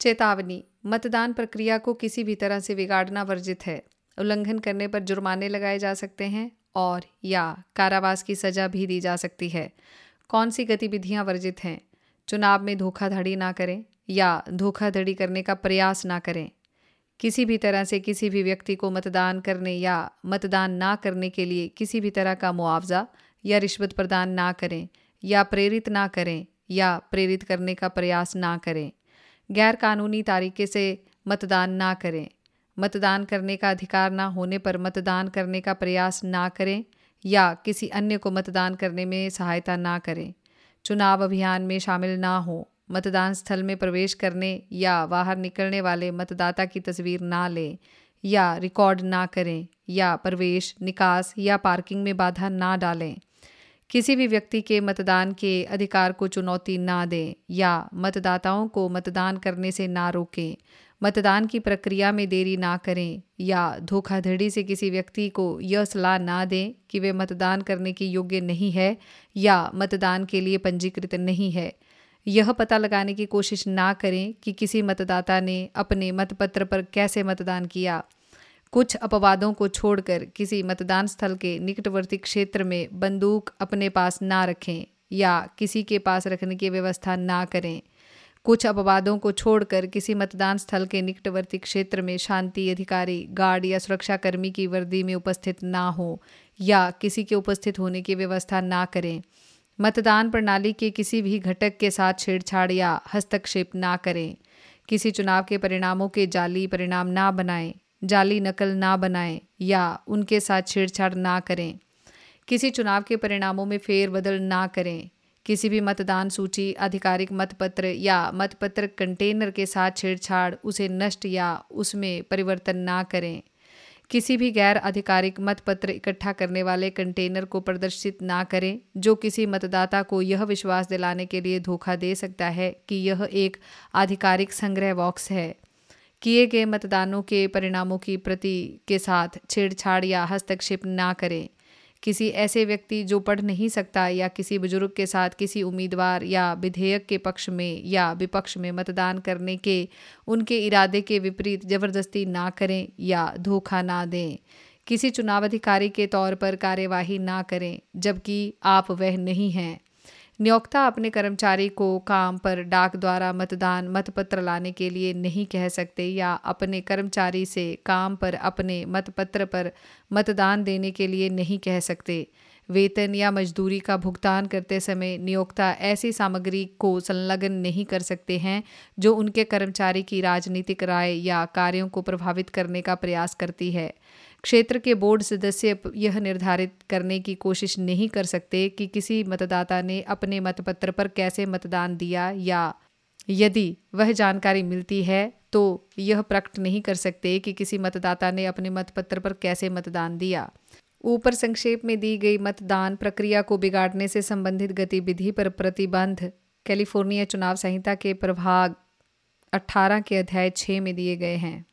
चेतावनी: मतदान प्रक्रिया को किसी भी तरह से बिगाड़ना वर्जित है। उल्लंघन करने पर जुर्माने लगाए जा सकते हैं और या कारावास की सजा भी दी जा सकती है। कौन सी गतिविधियां वर्जित हैं? चुनाव में धोखाधड़ी ना करें या धोखाधड़ी करने का प्रयास ना करें। किसी भी तरह से किसी भी व्यक्ति को मतदान करने या मतदान ना करने के लिए किसी भी तरह का मुआवजा या रिश्वत प्रदान ना करें या प्रेरित ना करें या प्रेरित करने का प्रयास ना करें। गैर कानूनी तरीके से मतदान ना करें। मतदान करने का अधिकार ना होने पर मतदान करने का प्रयास ना करें या किसी अन्य को मतदान करने में सहायता ना करें। चुनाव अभियान में शामिल ना हो। मतदान स्थल में प्रवेश करने या बाहर निकलने वाले मतदाता की तस्वीर ना लें या रिकॉर्ड ना करें या प्रवेश, निकास या पार्किंग में बाधा ना डालें। किसी भी व्यक्ति के मतदान के अधिकार को चुनौती ना दें या मतदाताओं को मतदान करने से ना रोकें। मतदान की प्रक्रिया में देरी ना करें या धोखाधड़ी से किसी व्यक्ति को यह सलाह ना दें कि वे मतदान करने के योग्य नहीं है या मतदान के लिए पंजीकृत नहीं है। यह पता लगाने की कोशिश ना करें कि किसी मतदाता ने अपने मतपत्र पर कैसे मतदान किया। कुछ अपवादों को छोड़कर किसी मतदान स्थल के निकटवर्ती क्षेत्र में बंदूक अपने पास ना रखें या किसी के पास रखने की व्यवस्था ना करें। कुछ अपवादों को छोड़कर किसी मतदान स्थल के निकटवर्ती क्षेत्र में शांति अधिकारी, गार्ड या सुरक्षाकर्मी की वर्दी में उपस्थित ना हो या किसी के उपस्थित होने की व्यवस्था ना करें। मतदान प्रणाली के किसी भी घटक के साथ छेड़छाड़ या हस्तक्षेप ना करें। किसी चुनाव के परिणामों के जाली परिणाम ना बनाएं, जाली नकल ना बनाएं या उनके साथ छेड़छाड़ ना करें। किसी चुनाव के परिणामों में फेरबदल ना करें। किसी भी मतदान सूची, आधिकारिक मतपत्र या मतपत्र कंटेनर के साथ छेड़छाड़, उसे नष्ट या उसमें परिवर्तन ना करें। किसी भी गैर आधिकारिक मतपत्र इकट्ठा करने वाले कंटेनर को प्रदर्शित ना करें जो किसी मतदाता को यह विश्वास दिलाने के लिए धोखा दे सकता है कि यह एक आधिकारिक संग्रह बॉक्स है। किए गए मतदानों के परिणामों की प्रति के साथ छेड़छाड़ या हस्तक्षेप ना करें। किसी ऐसे व्यक्ति जो पढ़ नहीं सकता या किसी बुजुर्ग के साथ किसी उम्मीदवार या विधेयक के पक्ष में या विपक्ष में मतदान करने के उनके इरादे के विपरीत जबरदस्ती ना करें या धोखा ना दें। किसी चुनाव अधिकारी के तौर पर कार्यवाही ना करें जबकि आप वह नहीं हैं। नियोक्ता अपने कर्मचारी को काम पर डाक द्वारा मतदान मतपत्र लाने के लिए नहीं कह सकते या अपने कर्मचारी से काम पर अपने मतपत्र पर मतदान देने के लिए नहीं कह सकते। वेतन या मजदूरी का भुगतान करते समय नियोक्ता ऐसी सामग्री को संलग्न नहीं कर सकते हैं जो उनके कर्मचारी की राजनीतिक राय या कार्यों को प्रभावित करने का प्रयास करती है। क्षेत्र के बोर्ड सदस्य यह निर्धारित करने की कोशिश नहीं कर सकते कि किसी मतदाता ने अपने मतपत्र पर कैसे मतदान दिया या यदि वह जानकारी मिलती है तो यह प्रकट नहीं कर सकते कि किसी मतदाता ने अपने मतपत्र पर कैसे मतदान दिया। ऊपर संक्षेप में दी गई मतदान प्रक्रिया को बिगाड़ने से संबंधित गतिविधि पर प्रतिबंध कैलिफोर्निया चुनाव संहिता के प्रभाग 18 के अध्याय 6 में दिए गए हैं।